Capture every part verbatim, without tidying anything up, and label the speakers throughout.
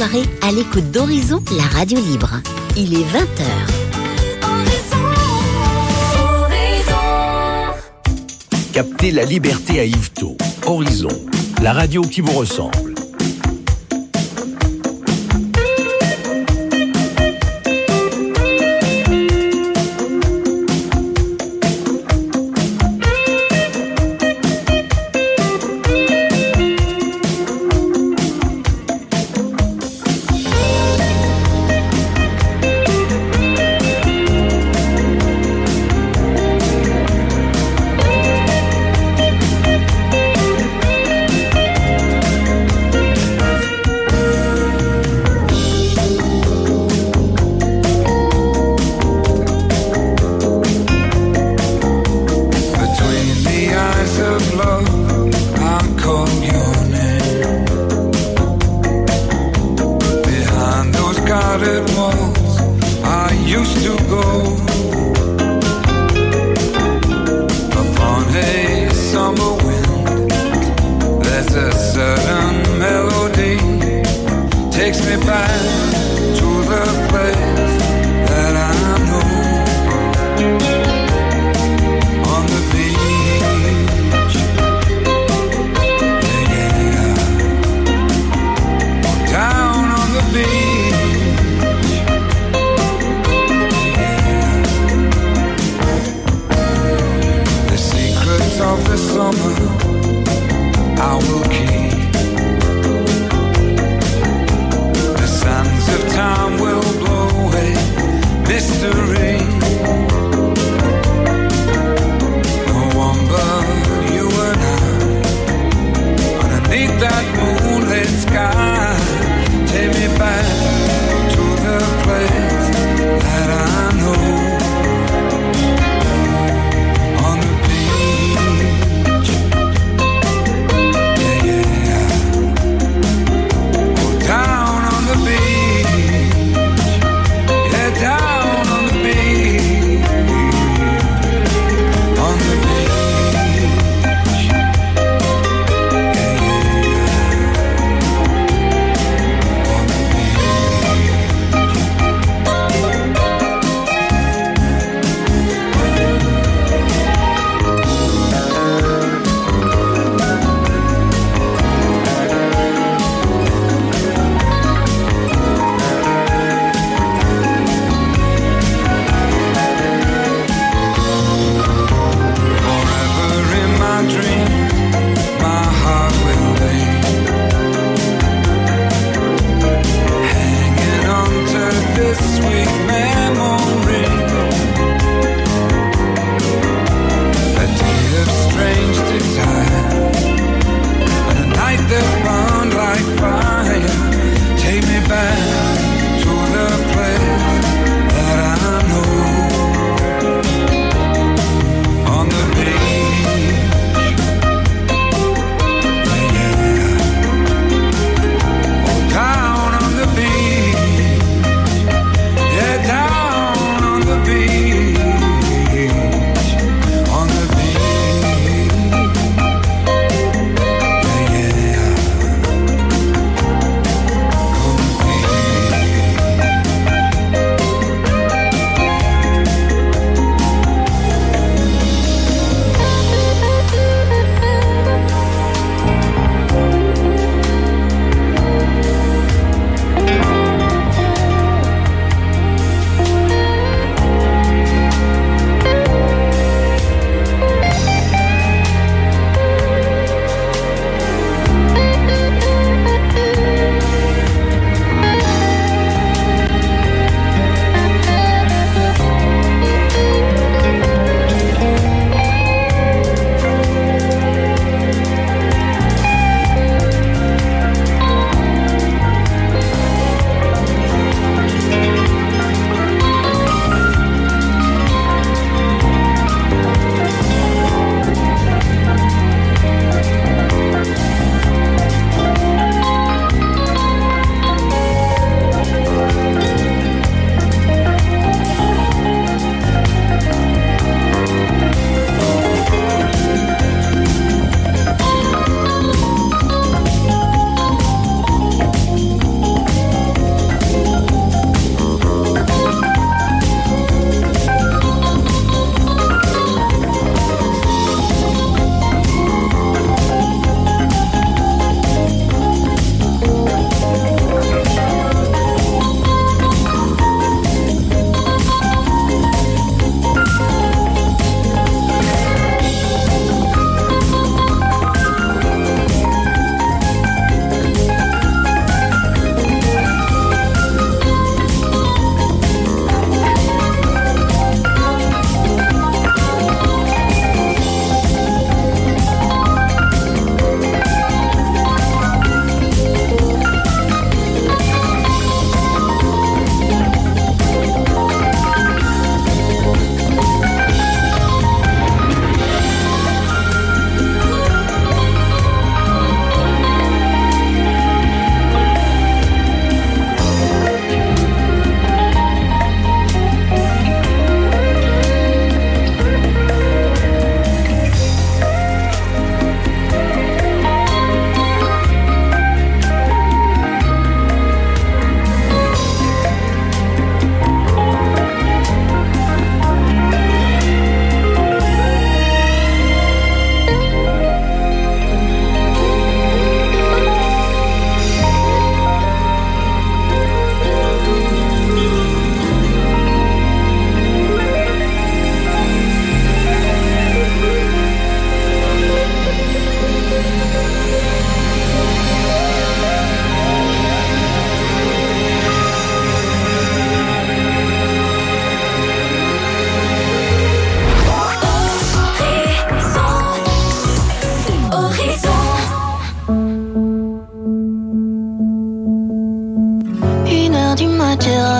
Speaker 1: soirée à l'écoute d'Horizon, la radio libre. Il est vingt heures.
Speaker 2: Captez la liberté à Yvetot. Horizon, la radio qui vous ressemble.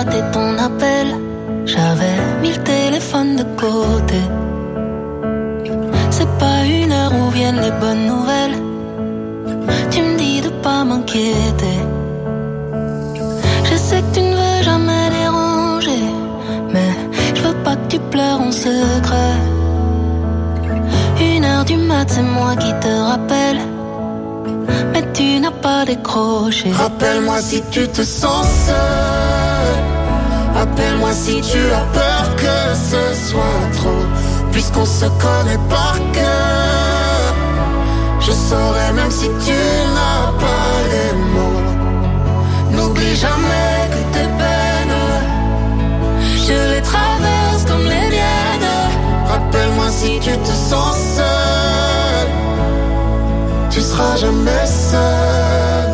Speaker 3: raté ton appel. J'avais mis le téléphone de côté. C'est pas une heure où viennent les bonnes nouvelles. Tu me dis de pas m'inquiéter. Je sais que tu ne veux jamais déranger, mais je veux pas que tu pleures en secret. Une heure du mat, c'est moi qui te rappelle, mais tu n'as pas décroché.
Speaker 4: Rappelle-moi si tu te sens seul. Appelle-moi si tu as peur que ce soit trop. Puisqu'on se connaît par cœur, je saurais même si tu n'as pas les mots. N'oublie jamais que tes peines, je les traverse comme les miennes. Rappelle-moi si tu te sens seul, tu seras jamais seul.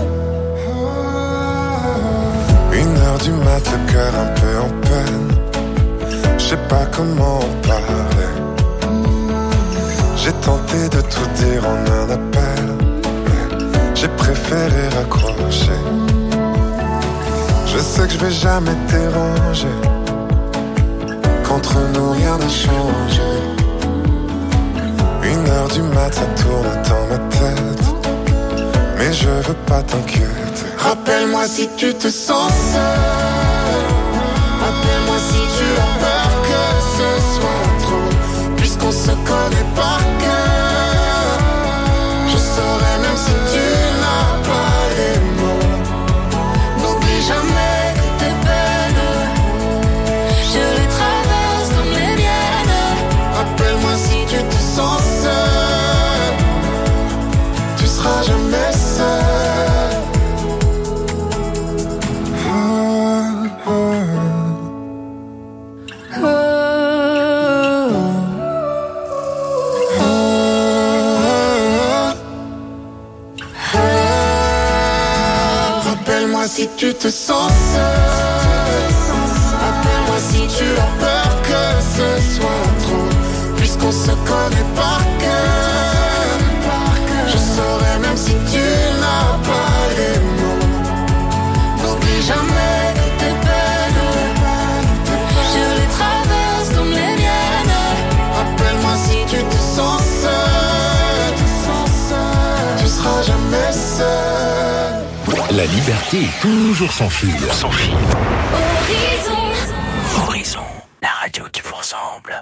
Speaker 5: Une heure du mat, le cœur un peu en peine. Je sais pas comment en parler. J'ai tenté de tout dire en un appel, mais j'ai préféré raccrocher. Je sais que je vais jamais te déranger. Qu'entre nous rien n'a changé. Une heure du mat, ça tourne dans ma tête, mais je veux pas t'inquiéter.
Speaker 4: Rappelle-moi si tu te sens seul. Appelle-moi si tu as peur que ce soit trop. Puisqu'on se connaît par cœur, je saurais même si tu n'as pas les mots. N'oublie jamais que tes peines, je les traverse comme les miennes. Rappelle-moi si tu te sens seul, tu seras jamais seul.
Speaker 5: Ah, ah.
Speaker 4: Si tu te sens seul, appelle-moi si tu as peur que ce soit trop. Puisqu'on se connaît par cœur, je saurais même si tu n'as pas les mots. N'oublie jamais que tes peines, je les traverse comme les miennes. Rappelle-moi si tu te sens seul, tu seras jamais seul.
Speaker 2: La liberté est toujours sans fil. Sans fil.
Speaker 1: Horizon.
Speaker 2: Horizon, la radio qui vous ressemble.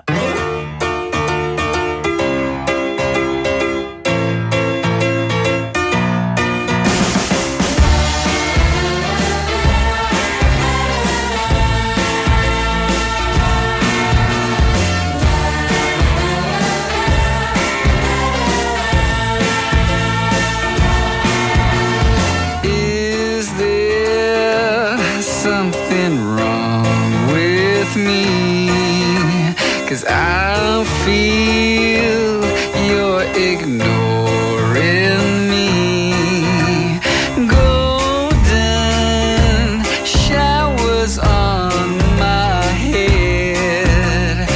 Speaker 6: I feel you're ignoring me. Golden showers on my head,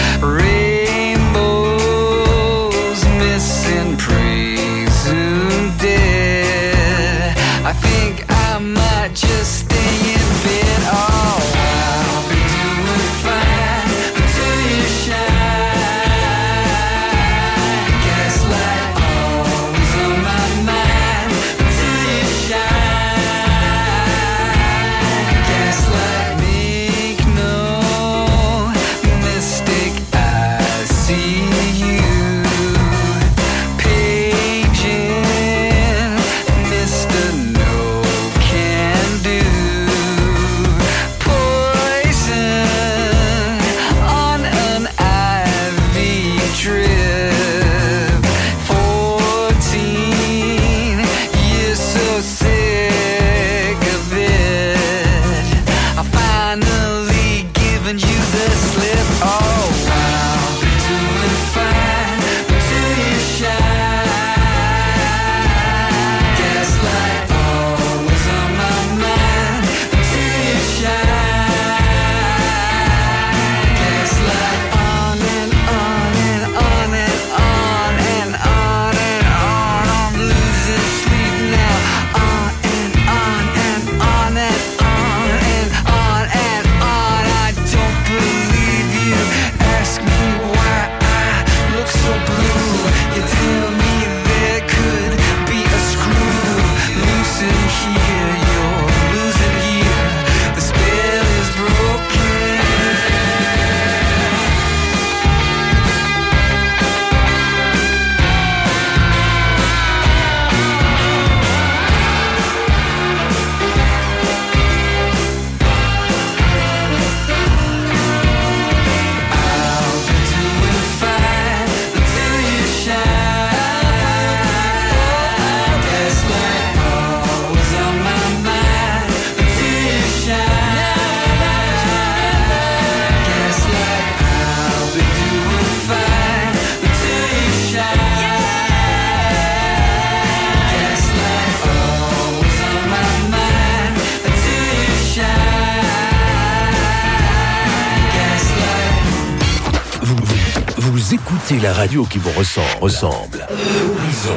Speaker 6: rainbows missing, presumed dead. I think I might just stay in bed. Oh, I'll be doing fine until you shine.
Speaker 7: on and on and on and on and on.
Speaker 2: Vous écoutez la radio qui vous ressemble. ressemble. Horizon.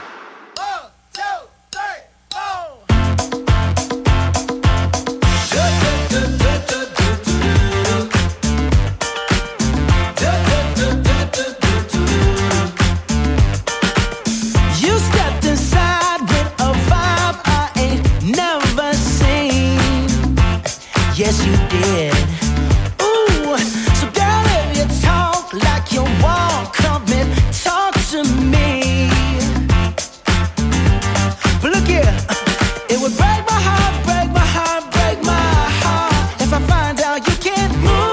Speaker 7: Yes, you did. Ooh, so girl, if you talk like you walk, come and talk to me. But look here, it would break my heart, break my heart, break my heart if I find out you can't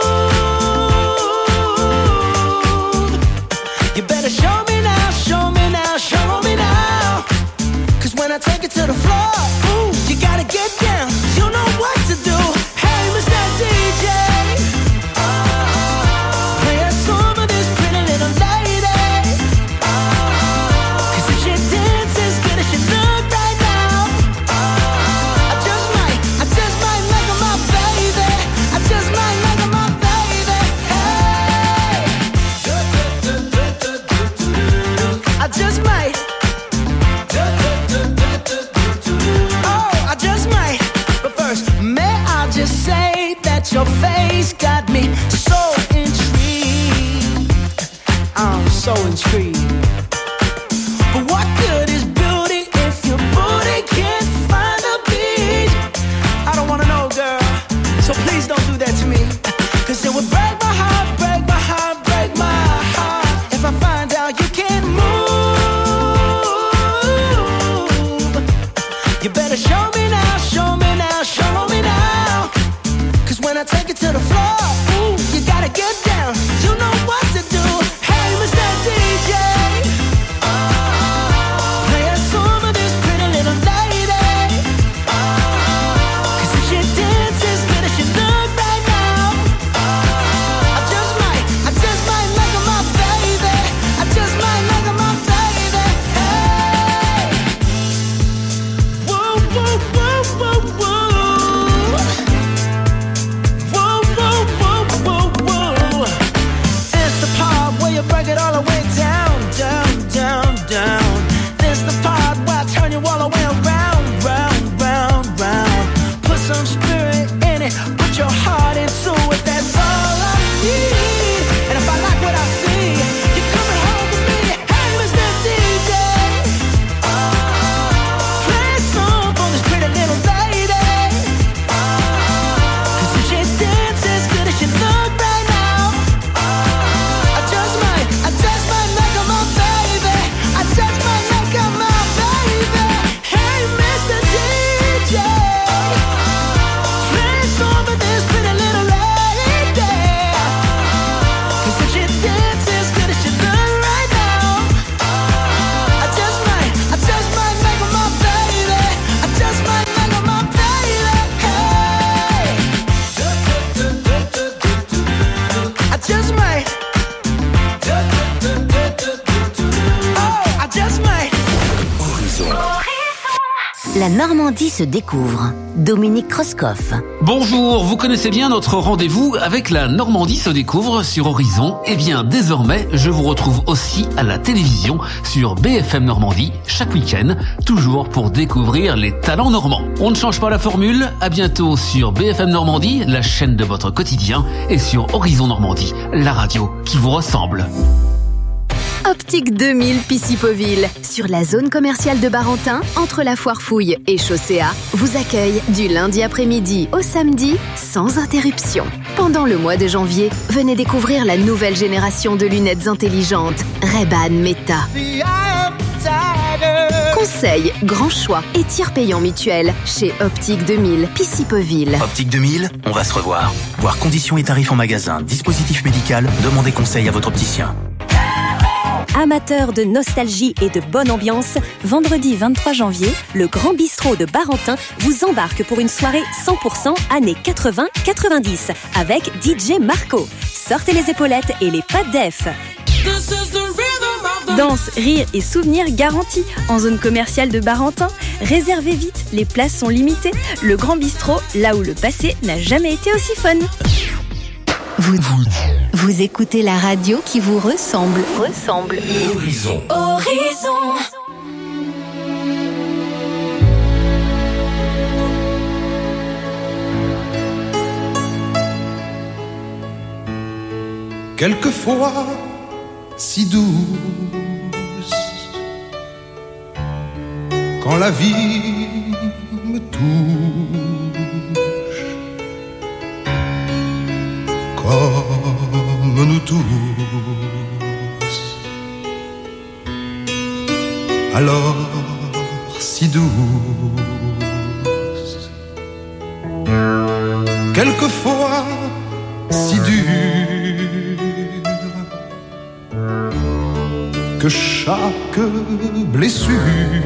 Speaker 7: move. You better show me now, show me now, show me now. Cause when I take it to the floor, ooh, you gotta get down. You know what to do. D J, oh, play a song for this pretty little lady. Oh, cause if she dances as good as she look right now, oh, I just might, I just might make her my baby. I just might make her my baby. Hey, I just might. Oh, I just might. But first, may I just say that your face got me so intrigued. I'm so intrigued. But what good is beauty if your booty can't find a beat? I don't wanna know, girl, so please don't do that to me. Cause it would break my heart, break my heart, break my heart if I find out you can't move. You better show me now, show me now, show me now. Cause when I take it to the floor, ooh, you gotta get down. You know what to do. Hey, Mister D J, oh, play a song for this pretty little lady. Oh, cause if she dances as good as she look right now, oh, I just might, I just might make her my baby. I just might make her my baby. Hey, whoa, whoa, whoa, whoa, whoa. Break it all the way down, down, down, down. This the part where I turn you all the way around, round, round, round. Put some spirit in it, put your heart into it. That's all I need. And if I like what I see, you're coming home with me. Hey, Mister D J, oh, play a song for this pretty little lady. Oh, cause if she dances as good as she look right now, oh, I just might, I just might make her my baby. I just might make her my baby. Hey, Mister D J, play a song for this pretty little lady. Cause if she dances as good as she look right now, I just might, I just might make her my baby. I just might make her my baby. Hey, I just might. Oh, I just might.
Speaker 1: La Normandie se découvre. Dominique Kreuskopf.
Speaker 8: Bonjour, vous connaissez bien notre rendez-vous avec la Normandie se découvre sur Horizon. Eh bien, désormais, je vous retrouve aussi à la télévision sur B F M Normandie chaque week-end, toujours pour découvrir les talents normands. On ne change pas la formule. À bientôt sur B F M Normandie, la chaîne de votre quotidien, et sur Horizon Normandie, la radio qui vous ressemble.
Speaker 9: Optique deux mille Pissipoville, sur la zone commerciale de Barentin, entre la Foire Fouille et Chaussea, vous accueille du lundi après-midi au samedi, sans interruption. Pendant le mois de janvier, venez découvrir la nouvelle génération de lunettes intelligentes, Ray-Ban Meta. Conseils, grand choix et tiers payant mutuel chez Optique deux mille Pissipoville.
Speaker 10: Optique deux mille, on va se revoir. Voir conditions et tarifs en magasin, dispositif médical, demandez conseil à votre opticien.
Speaker 11: Amateurs de nostalgie et de bonne ambiance, vendredi vingt-trois janvier, le Grand Bistrot de Barentin vous embarque pour une soirée cent pour cent années quatre-vingts quatre-vingt-dix avec D J Marco. Sortez les épaulettes et les pattes d'Ef. Danse, rire et souvenirs garantis en zone commerciale de Barentin. Réservez vite, les places sont limitées. Le Grand Bistrot, là où le passé n'a jamais été aussi fun.
Speaker 1: Vous, vous, vous
Speaker 9: Vous écoutez la radio qui vous ressemble. Ressemble.
Speaker 2: Horizon.
Speaker 3: Horizon.
Speaker 12: Quelquefois si douce, quand la vie me touche, comme nous tous, alors si douce. Quelquefois si dure, que chaque blessure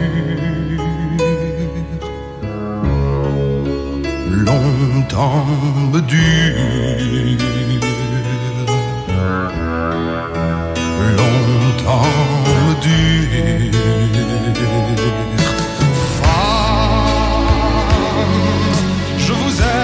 Speaker 12: longtemps me dure, longtemps me dure. Femme, je vous aime.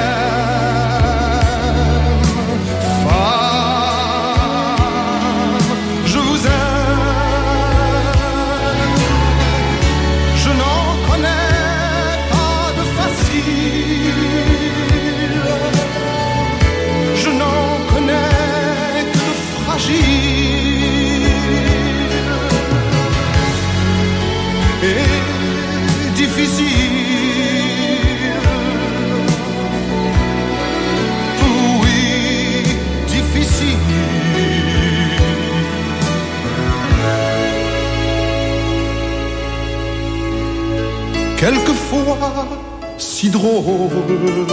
Speaker 12: Quelquefois si drôle,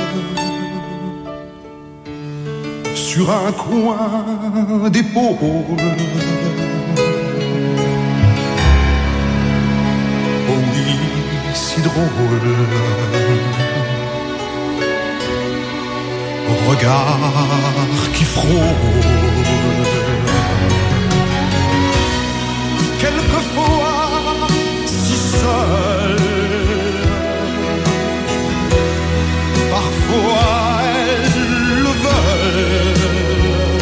Speaker 12: sur un coin d'épaule. Oh oui, si drôle, regard qui frôle. Quelquefois si seul, parfois elles le veulent.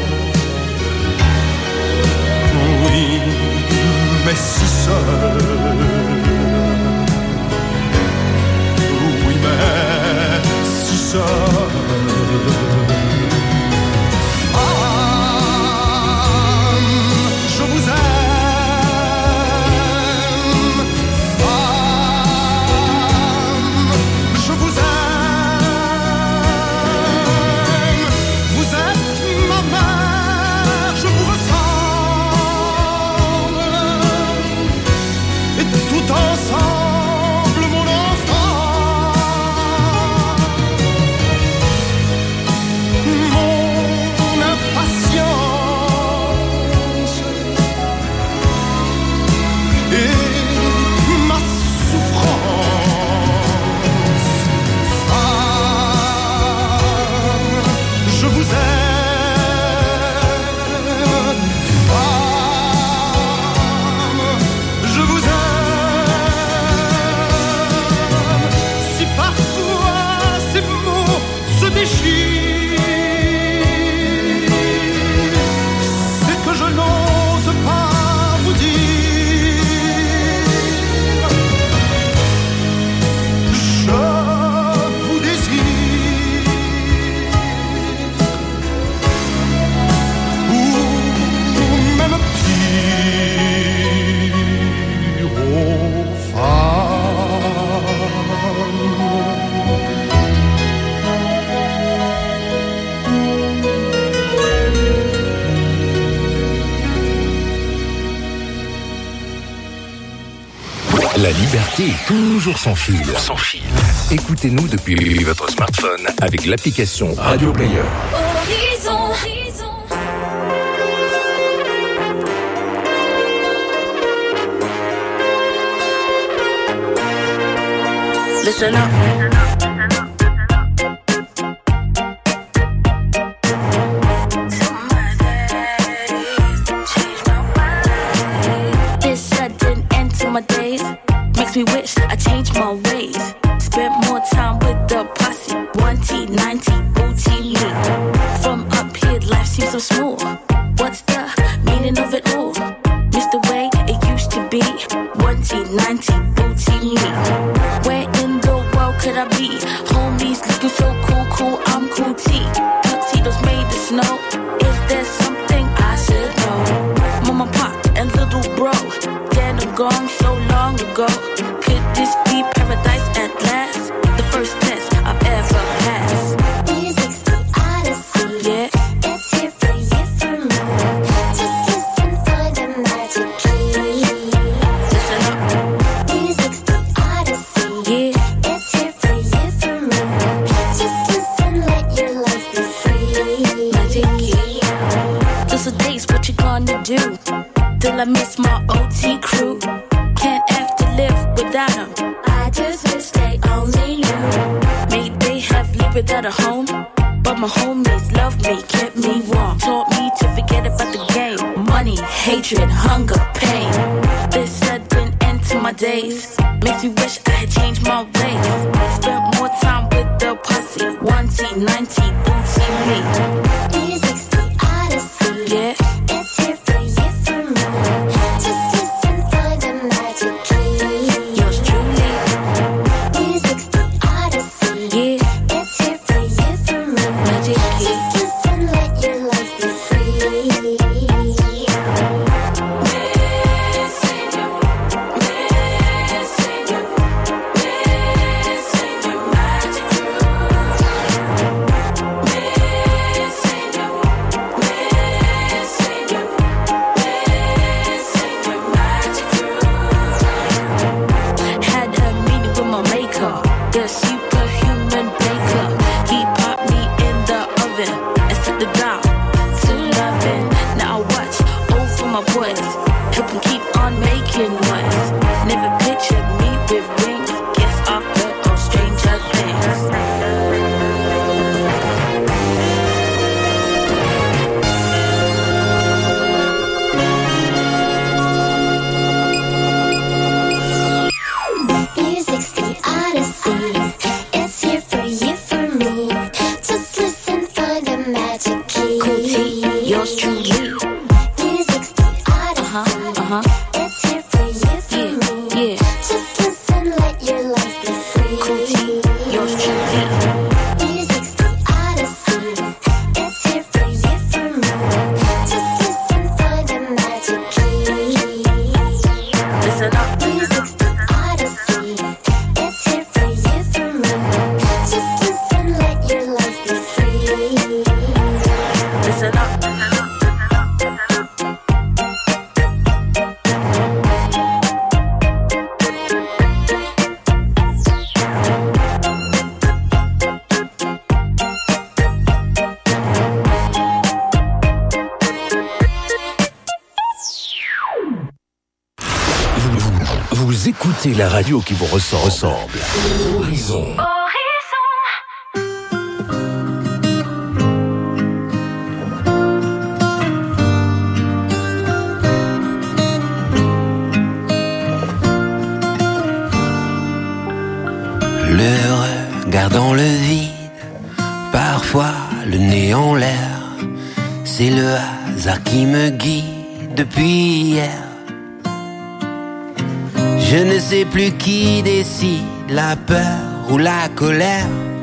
Speaker 12: Oui, mais si seul. Oui, mais si seul. Femme, je vous aime.
Speaker 2: La liberté est toujours sans fil. Sans fil. Écoutez-nous depuis votre smartphone avec l'application Radio Player.
Speaker 3: Horizon.
Speaker 13: Listen up.
Speaker 14: This sudden end to my days makes me wish I changed my ways. Spent more time with the posse. one T, nine T, O T me. From up here, life seems so costs more. What's the meaning of it all? Miss the way it used to be. One T, ninety, booty me. Where in the world could I be? Homies looking so cool, cool, I'm cool T. Tuxedos made of snow. Is there something I should know? Mama, pop, and little bro. Dead and gone so long ago. Could this be paradise at last? The first test I've ever passed.
Speaker 4: Music's the odyssey.
Speaker 14: Yeah.
Speaker 4: It's here for you, for me. Just listen for the magic key.
Speaker 14: Listen up.
Speaker 4: Music's the odyssey.
Speaker 14: Yeah.
Speaker 4: It's here for you, for me. Just listen, let your life be free.
Speaker 14: Magic key. Just a taste, what you gonna do? Till I miss my O T crew. Can't have to live without them.
Speaker 4: I just wish they only knew.
Speaker 14: Maybe they have lived without a home, but my homies loved me, kept me warm. Taught me to forget about the game. Money, hatred, hunger, pain. This sudden end to my days makes me wish I had changed my ways. Spent more time with the pussy. One T, ninety, booty me.
Speaker 4: Music's the odyssey.
Speaker 14: Yeah.
Speaker 4: It's here for you, for me. Just listen for the magic key.
Speaker 14: Yours truly.
Speaker 4: Music's the odyssey.
Speaker 14: Yeah.
Speaker 4: It's here for you, for me.
Speaker 14: Magic key.
Speaker 4: Just listen, let your life be free.
Speaker 14: Had a meeting with my maker, the superhuman baker. He popped me in the oven and set the dial to loving. Now I watch over my boys, help them keep on making noise. Never pictured me with rings, guess I've heard of stranger things.
Speaker 4: Music's the odyssey. It's here for you, for me. Just listen for the magic key.
Speaker 14: Cool T, yours truly.
Speaker 4: Music's the odyssey.
Speaker 14: Uh-huh, uh-huh.
Speaker 4: It's here for you, for
Speaker 14: Yeah,
Speaker 4: me.
Speaker 14: yeah.
Speaker 4: Just listen, let your life be free.
Speaker 14: Cool T, yours truly.
Speaker 4: Music's the odyssey. It's here for you, for me. Just listen for the magic key.
Speaker 14: Listen up.
Speaker 4: Music's the odyssey. It's here for you, for me. Just listen, let your life be free.
Speaker 14: Listen up.
Speaker 2: Vous, vous écoutez la radio qui vous ressemble. ressemble. Horizon.
Speaker 15: Le regard dans le vide, parfois le nez en l'air. C'est le hasard qui me guide depuis hier. Je ne sais plus qui décide, la peur ou la colère.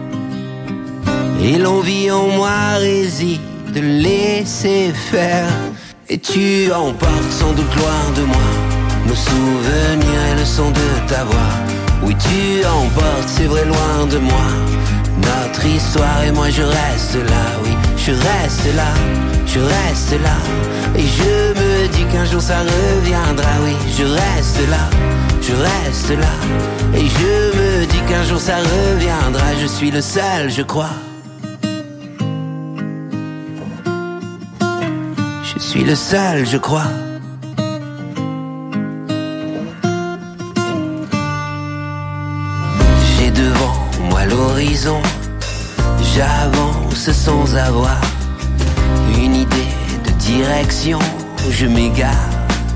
Speaker 15: Et l'envie en moi réside de laisser faire. Et tu emportes sans doute loin de moi nos souvenirs et le son de ta voix. Oui, tu emportes, c'est vrai, loin de moi notre histoire, et moi je reste là. Oui, je reste là, je reste là. Et je me dis qu'un jour ça reviendra. Oui, je reste là, je reste là. Et je me dis qu'un jour ça reviendra. Je suis le seul, je crois. Je suis le seul, je crois. J'ai devant moi l'horizon. J'avance sans avoir une idée de direction. Je m'égare.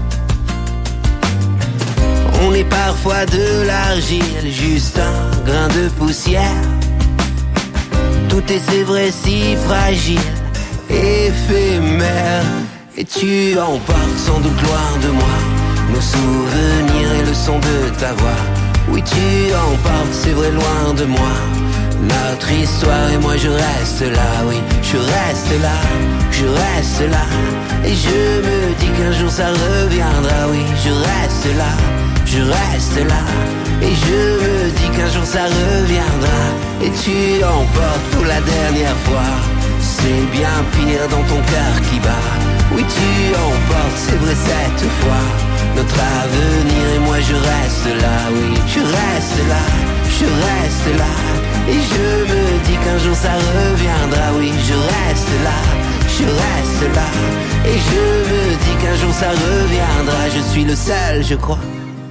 Speaker 15: On est parfois de l'argile, juste un grain de poussière. Tout est, c'est vrai, si fragile. éphémère. Et tu emportes sans doute loin de moi nos souvenirs et le son de ta voix. Oui, tu emportes, c'est vrai, loin de moi notre histoire, et moi je reste là, oui, je reste là, je reste là. Et je me dis qu'un jour ça reviendra, oui, je reste là, je reste là. Et je me dis qu'un jour ça reviendra. Et tu emportes pour la dernière fois, c'est bien pire dans ton cœur qui bat. Oui, tu emportes, c'est vrai cette fois, notre avenir, et moi je reste là, oui, je reste là, je reste là. Et je me dis qu'un jour ça reviendra, oui, je reste là, je reste là. Et je me dis qu'un jour ça reviendra, je suis le seul, je crois.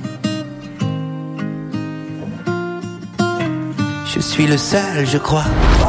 Speaker 15: Je suis le seul, je crois.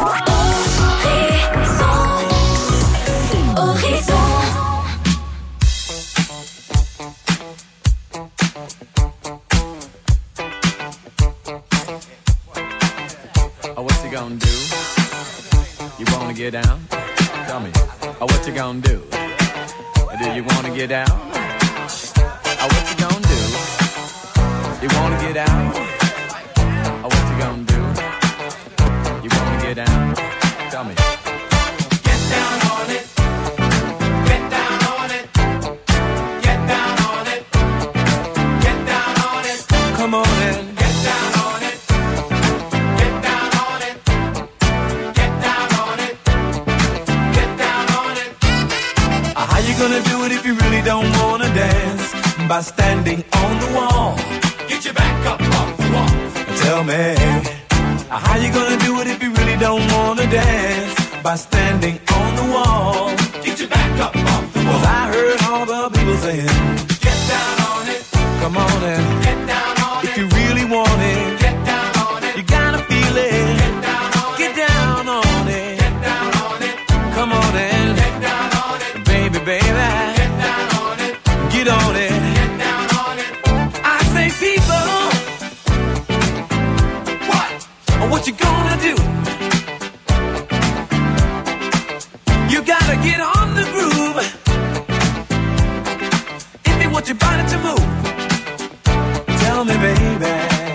Speaker 16: Get down? Tell me, oh, what you gonna do? Do you wanna get down? Oh, what you gonna do? You wanna get down? Oh, what you gonna do? You wanna get down? Tell me. Get down on it. Get down on it. Get down on it. Get down on it. Come on in. Gonna do it if you really don't wanna dance by standing on the wall. Get your back up off the wall. Tell me, how you gonna do it if you really don't wanna dance by standing on the wall? Get your back up off the wall. 'Cause I heard all the people saying, get down on it. Come on and get down on it. If you really want it, get down on it. You gotta feel it. Get down on it. Get down on it. Get down on it. Come on and get down on it. Baby, baby, get down on it. Get on it. Get down on it. I say, people, what? What you gonna do? You gotta get on the groove if you want your body to move. Tell me, baby,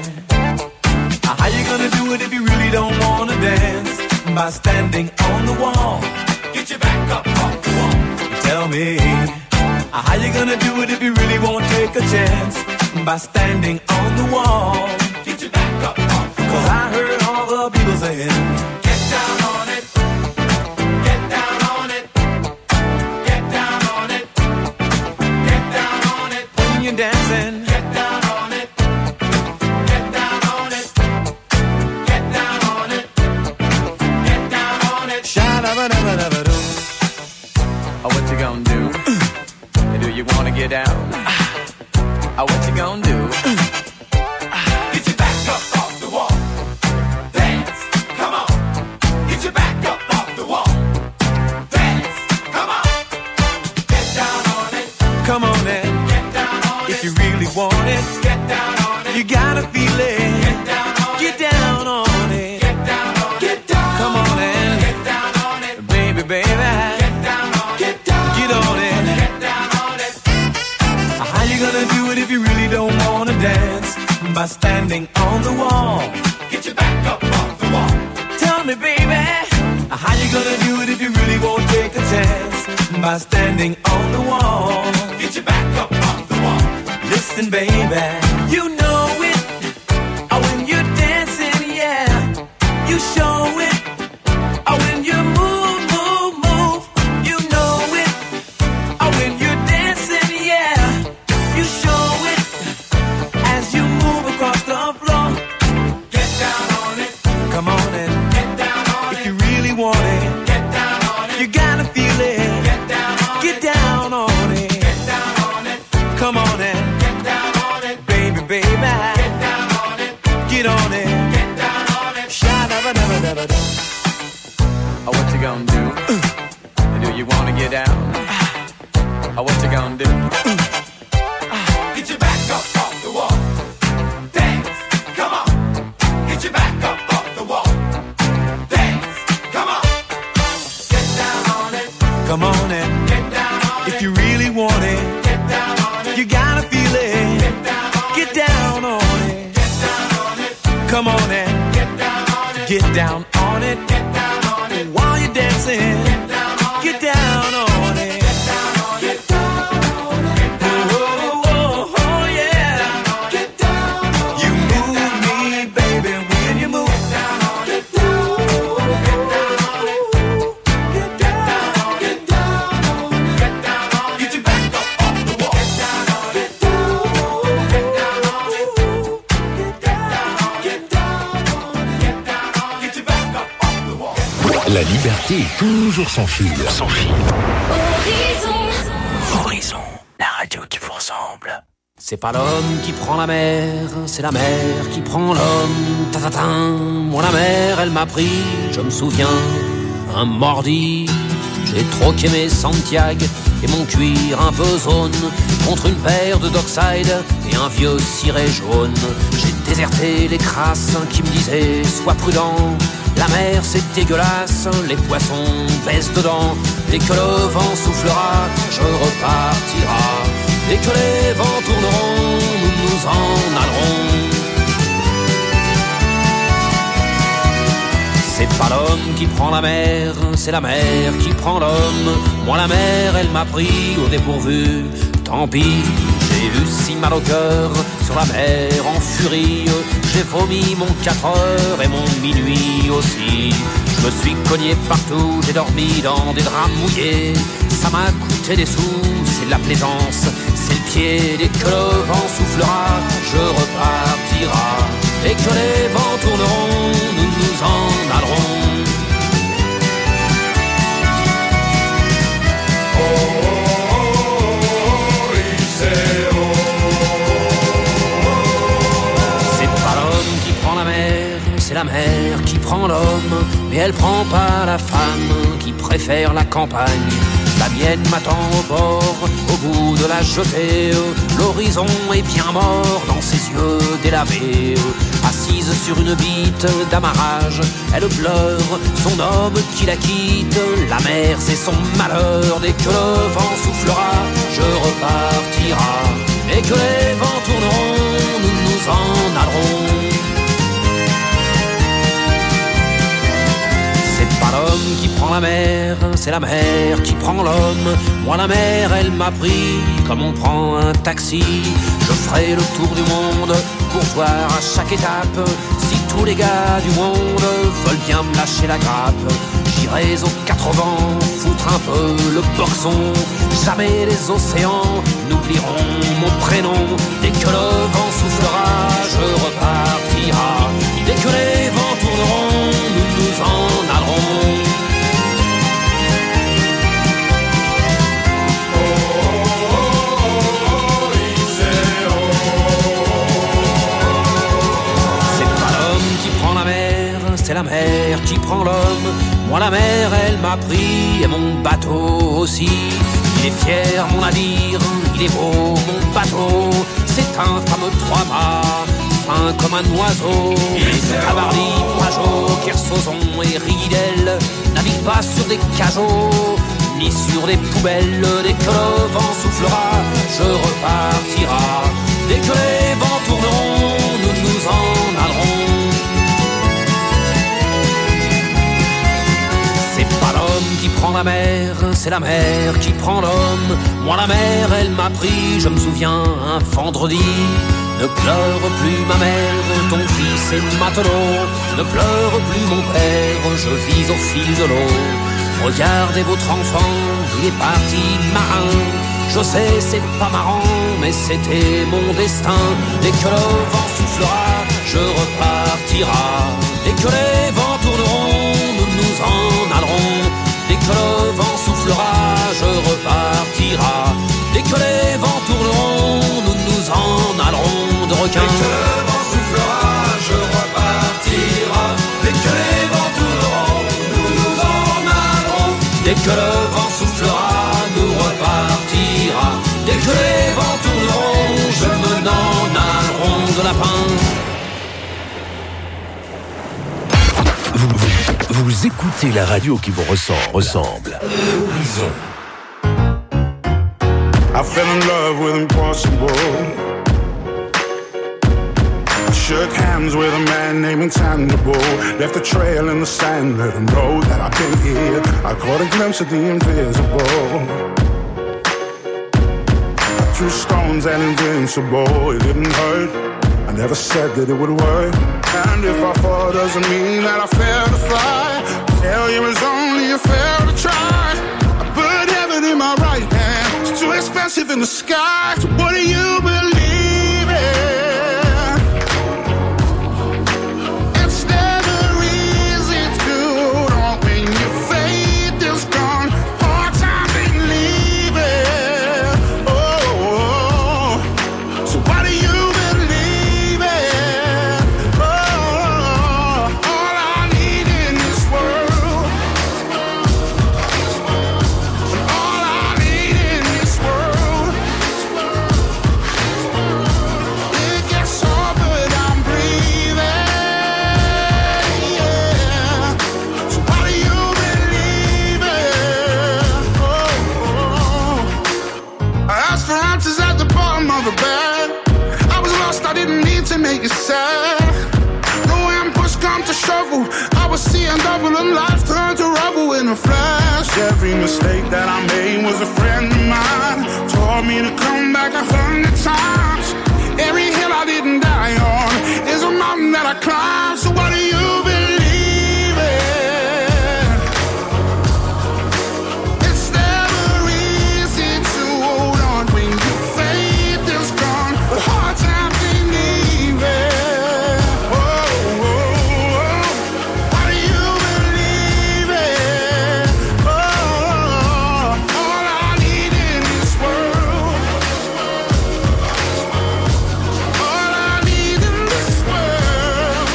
Speaker 16: how you gonna do it if you really don't wanna dance by standing on the wall? Get your back up off the wall. Tell me, how you gonna do it if you really won't take a chance by standing on the wall? Get your back up off the wall. 'Cause I heard all the people saying, get down on it. Get down on it. Get down on it. Get down on it. When you're dancing, get down on it. Get down on it. Get down on it. Get down on it. Sha-da-ba-da-ba-da-ba-doo. Oh, what you gonna do? Do you wanna get down? Oh, what you gonna do? Get your back up off the wall. Dance, come on. Get your back up off the wall. Dance, come on. Get down on it. Come on in. Get down on it. If you really want it, get down on it. You gotta feel it. Get down on it. Get down on it. Get down on it. Get down. Come on in. Get down on it. Baby, baby. Get down on it. Get down. Get on it. Get down on it. How you gonna do it if you really don't wanna dance by standing on the wall? Get your back up off the wall. Tell me, baby, how you gonna do it if you really won't take a chance by standing on the wall? Get your back up off the wall. Listen, baby, you know it. Oh, when you're dancing, yeah, you show it. Oh, when you move, move, move, you know it. Oh, when you're dancing, yeah, you show it as you move across the floor. Get down on it. Come on in. Get down on it. If you really want it, get down on it. You gotta feel it. Get down on it. Get down on it. Get down on it. Come on in. Get down on it. Baby, baby. Get down on it. Get on it. Get down on it. Sha-da-ba-da-ba-da-ba-da. Oh, what you gonna do? Do you wanna get down? Oh, what you gonna do? Get your back up off the wall. Dance, come on. Get your back up off the wall. Dance, come on. Get down on it. Come on and get down on if it. You really want it, get down on it. You gotta feel it, get down on get down on it. Get down on it. Come on and get down on it. Get down on it. Get down on it. While you're dancing, get down on get it. Down on it. Get down on it. Get down on it. Get down on it. Oh, oh, oh, yeah. Get down on it. You move me, baby, when you move. Get down on it. Get down on it. Get down on it. Get down on it. Get down on it. Get your back up off the wall. Get down on it. Get down on it. Get down on it. Get down on it. Get down on it. Get down on it. Get your back up off the wall.
Speaker 2: La liberté est toujours sans fil. Sans fil.
Speaker 17: Horizon.
Speaker 10: Horizon, la radio qui vous ressemble.
Speaker 18: C'est pas l'homme qui prend la mer, c'est la mer qui prend l'homme. Ta-ta-ta. Moi la mer, elle m'a pris, je me souviens, un mordi. J'ai troqué mes Santiago et mon cuir un peu zone contre une paire de Dockside et un vieux ciré jaune. J'ai déserté les crasses qui me disaient sois prudent. La mer c'est dégueulasse, les poissons baissent dedans. Dès que le vent soufflera, je repartira. Dès que les vents tourneront, nous nous en allerons. C'est pas l'homme qui prend la mer, c'est la mer qui prend l'homme. Moi la mer, elle m'a pris au dépourvu. Tant pis, j'ai eu si mal au cœur sur la mer en furie. J'ai vomi mon quatre heures et mon minuit aussi. Je me suis cogné partout, j'ai dormi dans des draps mouillés. Ça m'a coûté des sous, c'est de la plaisance, c'est le pied. Dès que le vent soufflera, je repartira. Dès que les vents tourneront, nous nous en allerons.
Speaker 12: Oh, oh, oh, oh,
Speaker 18: c'est pas l'homme qui prend la mer, c'est la mer qui prend l'homme. Mais elle prend pas la femme qui préfère la campagne. La mienne m'attend au bord, au bout de la jetée. L'horizon est bien mort dans ses yeux délavés. Assise sur une bite d'amarrage, elle pleure son homme qui la quitte. La mer c'est son malheur, dès que le vent soufflera, je repartira. Dès que les vents tourneront, nous nous en allerons. C'est pas l'homme qui prend la mer, c'est la mer qui prend l'homme. Moi la mer elle m'a pris comme on prend un taxi. Je ferai le tour du monde pour voir à chaque étape si tous les gars du monde veulent bien me lâcher la grappe. J'irai aux quatre vents foutre un peu le boxon. Jamais les océans n'oublieront mon prénom. Dès que le vent soufflera, je repartira. Dès que les vents tourneront, nous nous en allerons. C'est la mer qui prend l'homme. Moi la mer elle m'a pris et mon bateau aussi. Il est fier mon navire, il est beau mon bateau. C'est un fameux trois-mâts, fin comme un oiseau. Les Tabarly, Pajot, Kersozon et Ridel naviguent pas sur des cajots ni sur des poubelles. Dès que le vent soufflera, je repartira. Dès que les vents tourneront, nous nous en allerons. Qui prend la mer, c'est la mer qui prend l'homme. Moi la mer, elle m'a pris, je me souviens, un vendredi. Ne pleure plus ma mère, ton fils est matelot. Ne pleure plus mon père, je vis au fil de l'eau. Regardez votre enfant, il est parti marin. Je sais, c'est pas marrant, mais c'était mon destin. Dès que le vent soufflera, je repartira. Dès que les vents tourneront, nous nous en allerons. Dès que le vent soufflera, je repartira. Dès que les vents tourneront, nous nous en allerons de requins.
Speaker 12: Dès que le vent soufflera, je repartira. Dès que les vents tourneront, nous nous en allerons.
Speaker 18: Dès que le vent soufflera, nous repartira. Dès que les vents tourneront, je me n'en allerons de lapin.
Speaker 10: Vous, vous, vous
Speaker 2: Vous écoutez la radio qui vous ressemble. ressemble. Horizon.
Speaker 5: I fell in love with impossible. Shook hands with a man named Intangible. Left a trail in the sand, let him know that I've been here. I caught a glimpse of the invisible. I threw stones and invincible. It didn't hurt, I never said that it would work. And if I fall doesn't mean that I failed to fly. Failure is only a fail to try. I put heaven in my right hand. It's too expensive in the sky. So what do you believe in?
Speaker 19: Make it sad. No, when push come to shovel, I was seeing double and life turn to rubble in a flash.
Speaker 5: Every mistake that I made was a friend of mine. Taught me to come back a hundred times. Every hill I didn't die on is a mountain that I climbed. So what do you believe in? It's never easy to hold on when your faith is gone. But hard times ain't leaving. Oh, oh, oh. What do you believe in? Oh, all I need in this world. All I need in this world.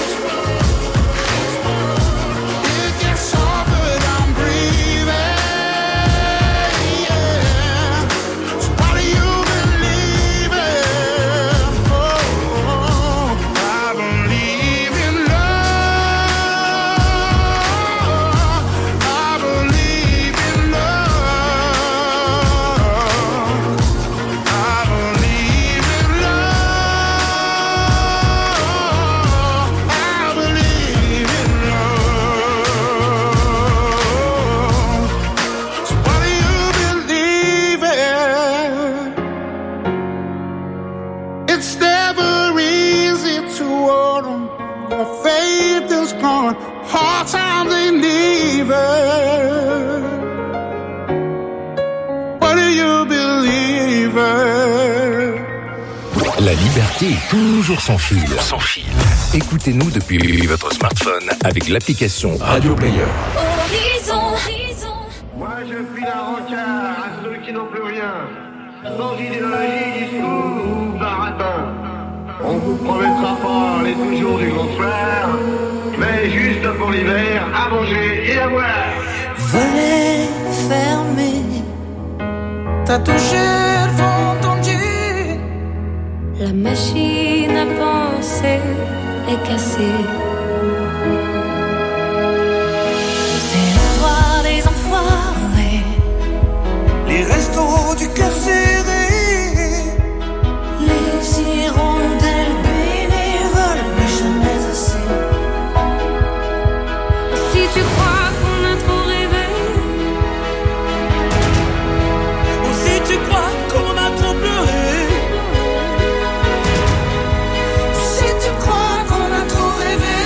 Speaker 5: It gets hard, but I'm breathing. Yeah. So what do you believe in? Oh, I believe in love. I believe in love. I believe in love. I believe in love. So what do you believe in? It's never easy to hold on. Our faith is gone. Hard times ain't leaving. What do you believe in?
Speaker 2: La liberté est toujours sans fil. Sans fil. Écoutez-nous depuis votre smartphone avec l'application Radio Player.
Speaker 17: Horizon.
Speaker 20: Moi je fuis la rancard à ceux qui n'ont plus rien. Sans idéologie, discours ou baratin. On vous promettra pas les toujours du grand soir, mais juste pour l'hiver, à manger et à boire.
Speaker 3: Volets fermés, t'as touché le fond tendu. La machine à penser est cassée. C'est l'histoire des enfoirés,
Speaker 7: Les restos du cœur serré,
Speaker 3: les hirondelles bénévoles, mais jamais assez. Si tu crois qu'on a trop rêvé,
Speaker 7: ou si tu crois qu'on a trop pleuré,
Speaker 3: si tu crois qu'on a trop rêvé,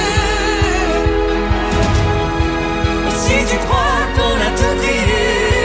Speaker 7: si tu crois qu'on a tout crié.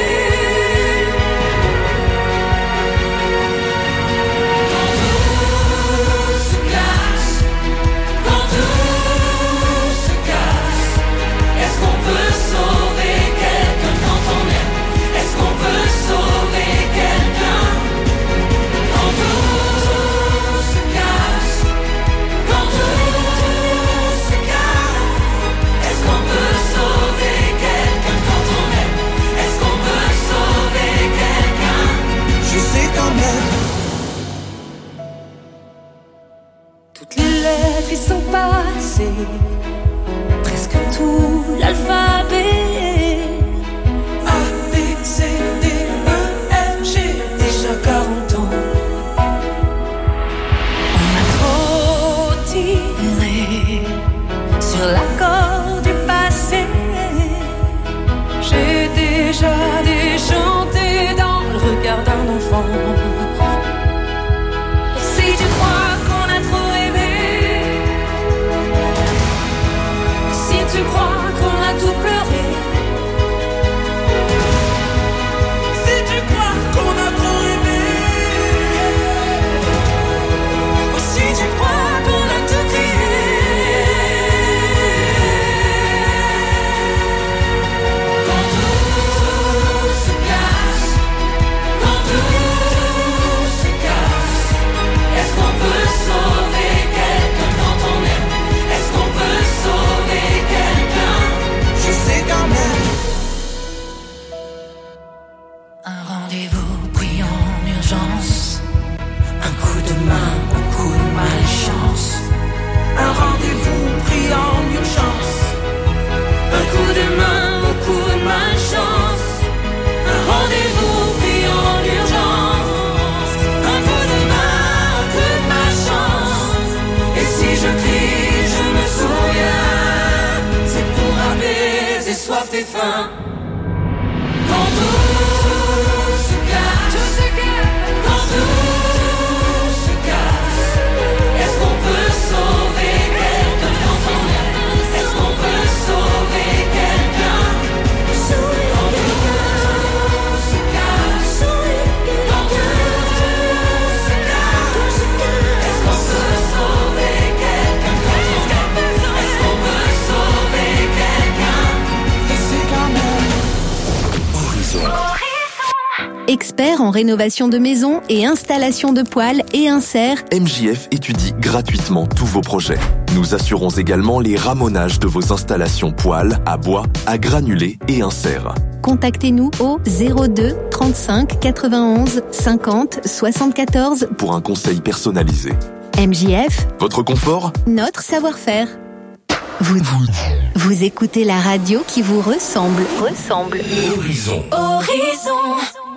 Speaker 3: quand tout se casse, quand tout se casse, est-ce qu'on peut sauver quelqu'un quand on aime? Est-ce qu'on peut sauver quelqu'un? Quand tout se casse, quand tout se casse, est-ce qu'on peut sauver quelqu'un quand on aime? Est-ce qu'on peut sauver quelqu'un?
Speaker 7: Je sais quand même.
Speaker 3: Toutes les lettres y sont passées, presque tout l'alphabet. Si tu crois qu'on a trop rêvé, si tu crois qu'on a tout pleuré, si tu crois qu'on a trop rêvé, si tu crois qu'on a tout crié, quand tout se casse, quand tout se casse, est-ce qu'on peut sauver quelqu'un quand on aime? Est-ce qu'on peut sauver quelqu'un? Je sais quand même. Un rendez-vous pris en urgence, un coup de main, un coup de malchance. Un rendez-vous pris en urgence, un coup de main, un coup de malchance. Un rendez-vous pris en urgence, un coup de main, un coup de malchance. Et si je crie, je me souviens, c'est pour apaiser soif et faim. Quand tout se casse, quand tout se casse, est-ce qu'on peut sauver quelqu'un quand on aime? Est-ce qu'on peut sauver quelqu'un? Quand tout se casse, quand tout se casse, est-ce qu'on peut sauver quelqu'un quand on aime? Est-ce qu'on peut sauver quelqu'un? Et c'est quand même
Speaker 2: Horizon.
Speaker 9: Expert en rénovation de maison et installation de poêles et inserts,
Speaker 21: M J F étudie gratuitement tous vos projets. Nous assurons également les ramonages de vos installations poêles à bois, à granulés et inserts.
Speaker 9: contactez-nous au zéro deux trente-cinq quatre-vingt-onze cinquante soixante-quatorze.
Speaker 21: Pour un conseil personnalisé.
Speaker 9: M J F,
Speaker 21: Votre confort,
Speaker 9: notre savoir-faire. Vous, vous écoutez la radio qui vous ressemble. Ressemble.
Speaker 2: Horizon.
Speaker 3: Horizon.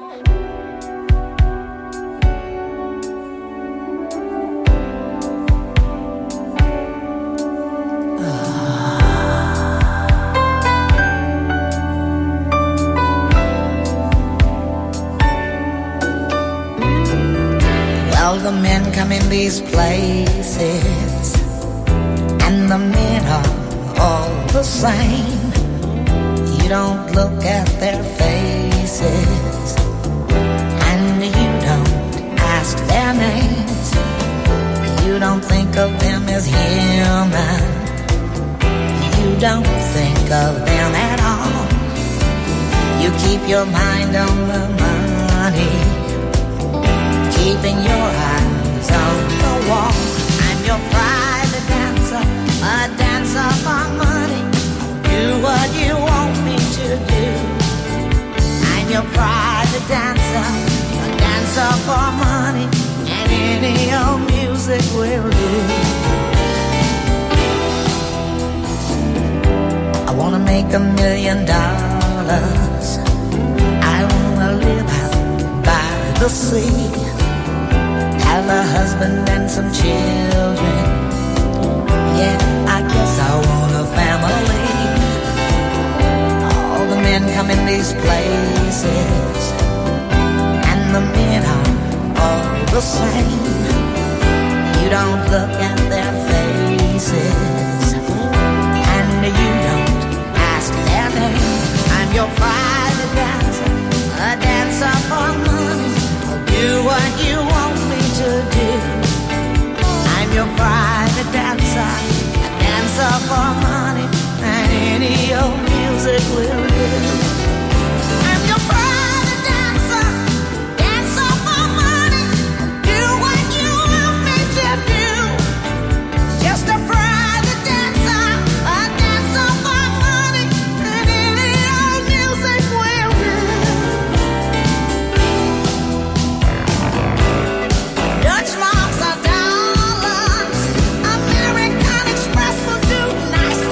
Speaker 22: Well, the men come in these places, and the men are all the same. You don't look at their faces, and you don't ask their names. You don't think of them as human. You don't think of them at all. You keep your mind on the money, keeping your eyes on the wall. I'm your private dancer, a dancer for money. Do what you want me to do. I'm your private dancer, a dancer for money, and any old music will do. I wanna make a million dollars. I wanna live out by the sea, have a husband and some children. Yeah, I guess I want a family. All the men come in these places, and the men are all the same. You don't look at their faces, and you don't ask their name. I'm your private dancer, a dancer for money. I'll do what you want me to do. I'm your private dancer, a dancer for money, and any old music will do. I'm your private dancer, dancer for money. Do what you want me to do. Just a private dancer, a dancer for money, and any old music will do. Dutch marks are dollars, American Express will do. Nice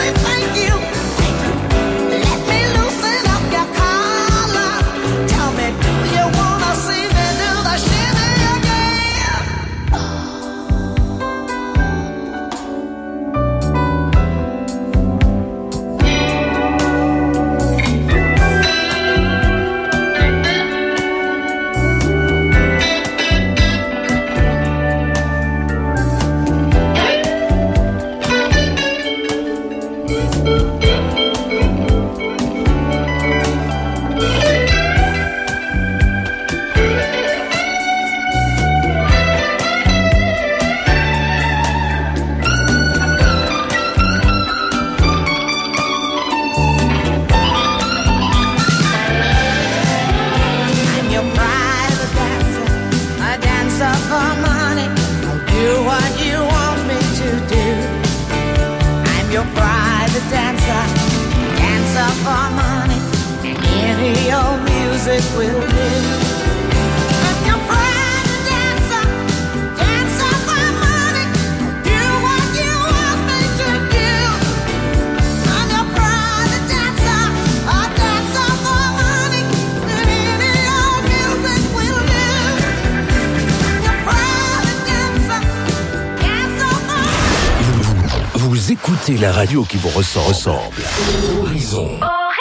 Speaker 7: music will live. If you're proud to dance up, dance up my money. Do what you want me to do. And you're proud to dance up, or dance up my money. And any old music will live. You're proud to dance up, dance up my money.
Speaker 2: Vous, vous écoutez la radio qui vous ressemble. ressemble. Horizon.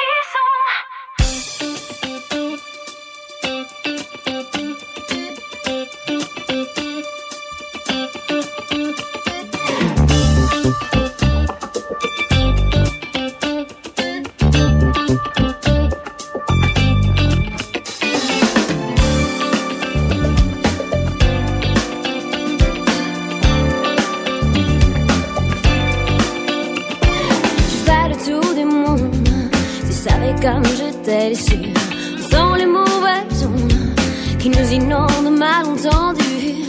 Speaker 3: Comme j'étais déçue, sans les mauvaises ondes qui nous inondent malentendus.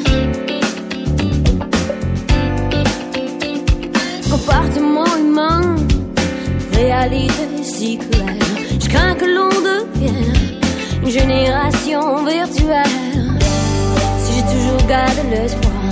Speaker 3: Comportement humain, réalité si cruelle. Je crains que l'on devienne une génération virtuelle. Si j'ai toujours gardé l'espoir,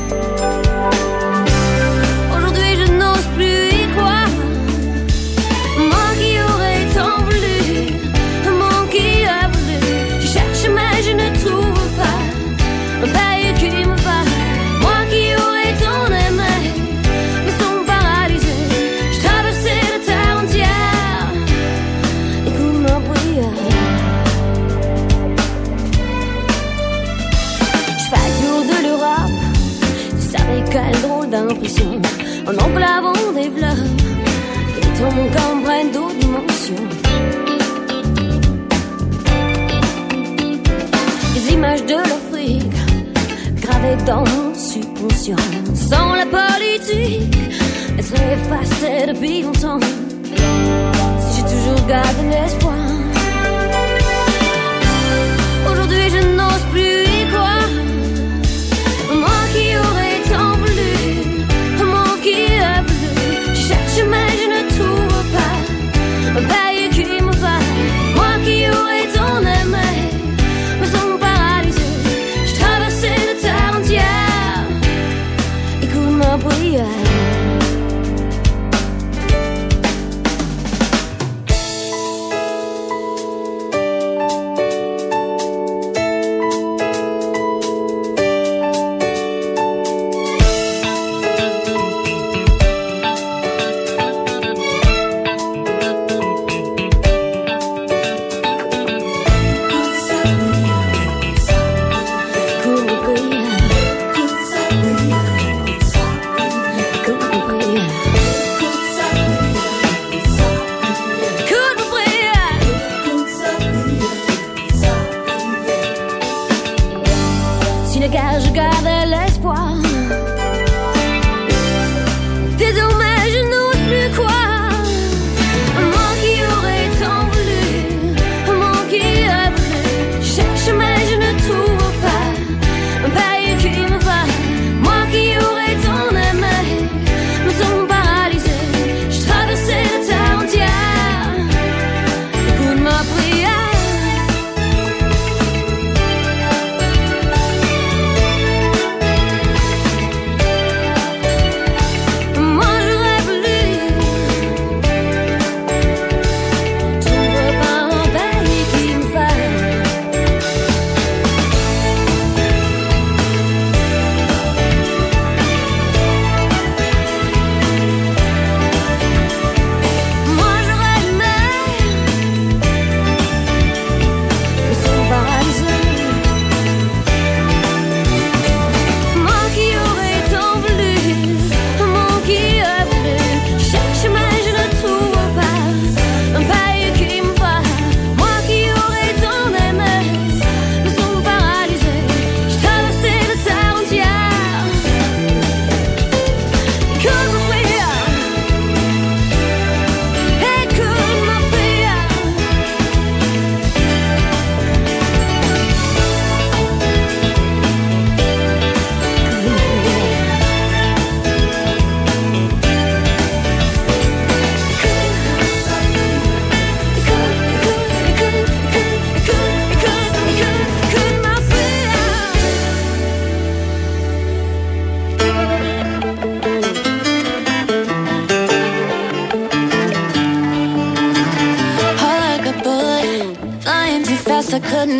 Speaker 3: aujourd'hui je n'ose plus y croire. Moi qui aurais tant voulu, mon qui a voulu. Je cherche mais je ne trouve pas un pays qui me va. Moi qui aurais tant aimé, me sont paralysés. Je traversais la terre entière, écoute ma prière. Je fais le tour de l'Europe, tu savais quelle drôle d'impression. En enclavant des fleurs, ton corps prenne d'autres dimensions. Les images de l'Afrique gravées dans mon subconscient. Sans la politique, elles seraient effacées depuis longtemps. Si j'ai toujours gardé l'espoir, aujourd'hui je n'ose plus y croire. Moi qui aurais tant voulu, moi qui a voulu. Je cherche mais je ne trouve pas un pays qui me va. Moi qui aurais tant aimé, me sont paralysés. Je traversais la terre entière, écoute ma prière.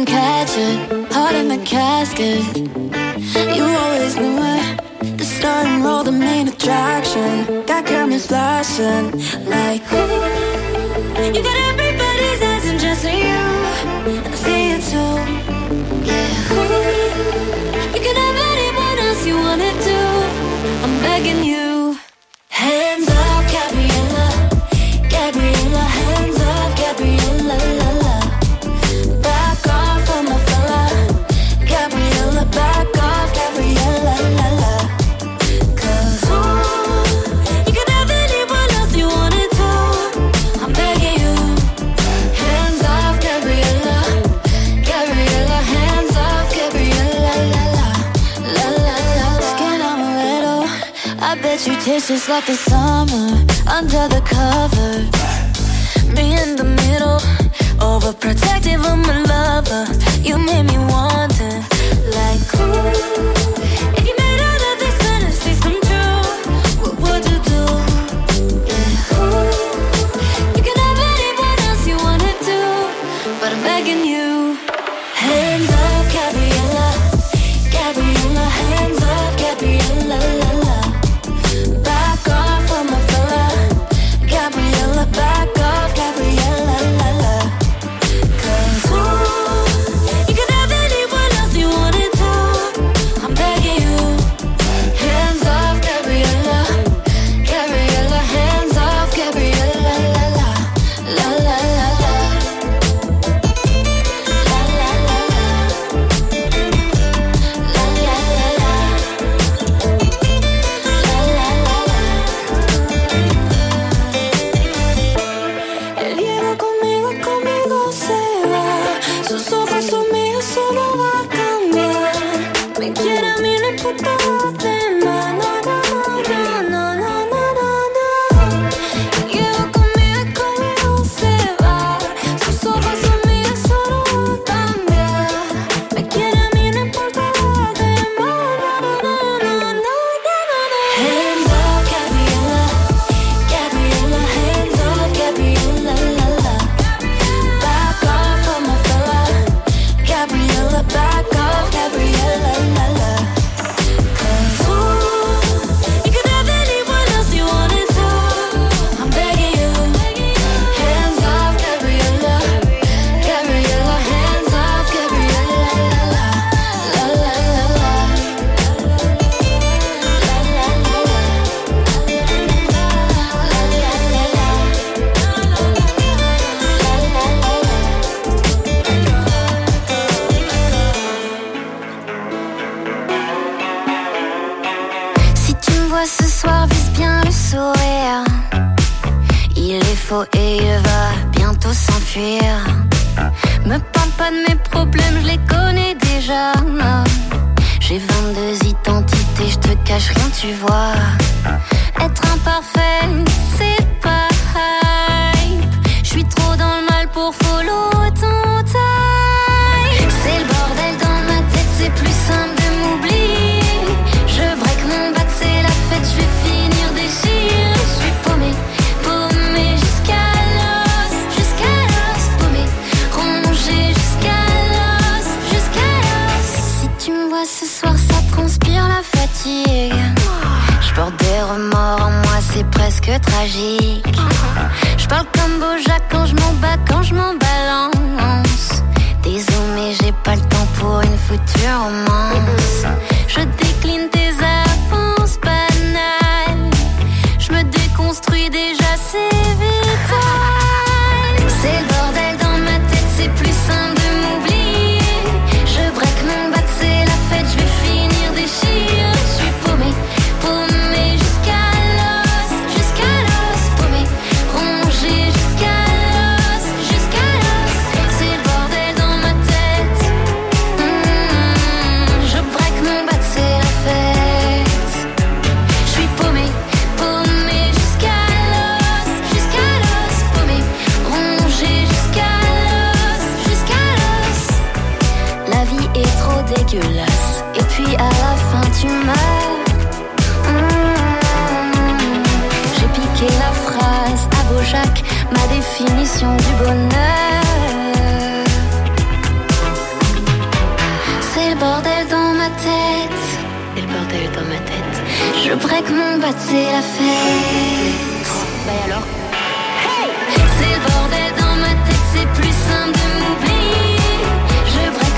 Speaker 3: couldn't catch it, heart in the casket. You always knew it, the star and roll, the main attraction. Got cameras flashing like ooh. You got everybody's eyes and just you, and I see it too. Yeah, ooh. You can have anyone else you wanna do. I'm begging you. Hands off, Gabriella, Gabriella. Hands off, Gabriella, la la. Back off of my fella, Gabriella. Back off, Gabriella, la la. Cause ooh, you can have anyone else you wanted to. I'm begging you. Hands off, Gabriella, Gabriella. Hands off, Gabriella, la la, la la la. Skin amaretto, I bet you taste just like the summer under the covers. Me in the middle, overprotective of my lover. You made me want it, like ooh. If you made all of these fantasies come true, what would you do? Yeah, ooh. You can have anyone else you wanna do, but I'm begging you. Hands off, Gabriella, Gabriella. Hands off, Gabriella, la la. Back off of my fella, Gabriella. Back off, Gabriella, la la. Cause ooh, you can have anyone else you wanted to. I'm begging you. Hands off, Gabriella, Gabriella. Hands off, Gabriella, la la, la la la la. La la la la. La la la la. La la la la. Él llega conmigo, conmigo se va. Sus ojos son míos, solo va a cambiar. Me quiere a mí, no importa lo demás. No, no, no, no, no, no, no, no. Él llega conmigo, conmigo se va. Sus ojos son míos, solo va a cambiar. Me quiere a mí, no importa lo demás. No, no, no, no, no, no. Hands off, Gabriella, Gabriella. Hands off, Gabriella, la la. Back off of my fella, Gabriella. Back off, Gabriella, la la. Cause ooh, you can have anyone else you wanted to. I'm begging you. Hands off, Gabriella, Gabriella. Hands off, Gabriella, la la, la la la la. La la la la. La la la la. Si tu me vois ce soir, vise bien le sourire. Il est faux et il va bientôt s'enfuir. Me parle pas de mes problèmes, je les connais déjà. J'ai vingt-deux identités, je te cache rien, tu vois. Être imparfait, c'est pas hype. Je suis trop dans le mal pour follow ton taille. C'est le bordel dans ma tête, c'est plus simple de m'oublier. Je break mon bac, c'est la fête, je vais finir déchirée. Je suis paumée, paumée jusqu'à l'os, jusqu'à l'os. Paumée, rongée jusqu'à l'os, jusqu'à l'os. Si tu me vois ce soir, ça transpire la fatigue. Je porte des remords en moi, c'est presque tragique. Je parle comme Bojack quand je m'en bats, quand je m'en balance. Désolé, mais j'ai pas le temps pour une foutue romance. Je décline tes avances banales. Je me déconstruis déjà, c'est vital. C'est le bordel dans ma tête, c'est plus simple de m'oublier. Je break mon bac, c'est la fête, je vais finir déchirée. Je suis paumée, paumée jusqu'à l'os, jusqu'à l'os. Paumée, rongée jusqu'à l'os, jusqu'à l'os. C'est le bordel dans ma tête. Mmh, je break mon bac, c'est la fête. Je suis paumée, paumée jusqu'à l'os, jusqu'à l'os. Paumée, rongée jusqu'à l'os, jusqu'à l'os. La vie est trop dégueulasse, et puis à la fin tu meurs. Mmh, j'ai piqué la phrase à Bojack, ma définition du bonheur. tête. Et le bordel dans ma tête. Je break mon bat, c'est la fête.
Speaker 6: Bah alors